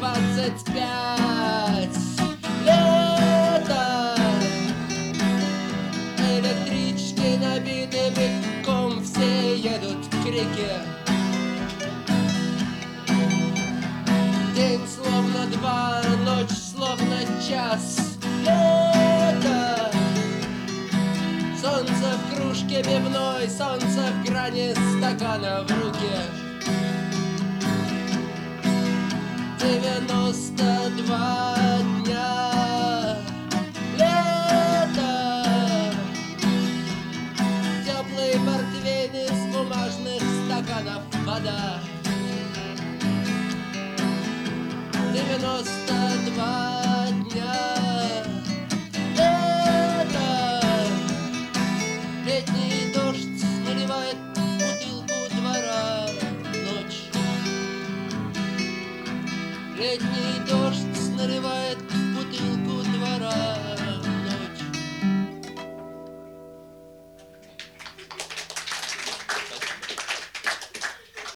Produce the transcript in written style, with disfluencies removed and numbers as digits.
25. Лето, электрички набиты битком, все едут к реке. День словно два, ночь словно час. Лето, солнце в кружке пивной, солнце в грани стакана в руке. 92 дня. Лето, теплый портвейн из бумажных стаканов вода. 92 дня. Лето, летний дождь наливает бутылку двора. Ночь, летний дождь наливает бутылку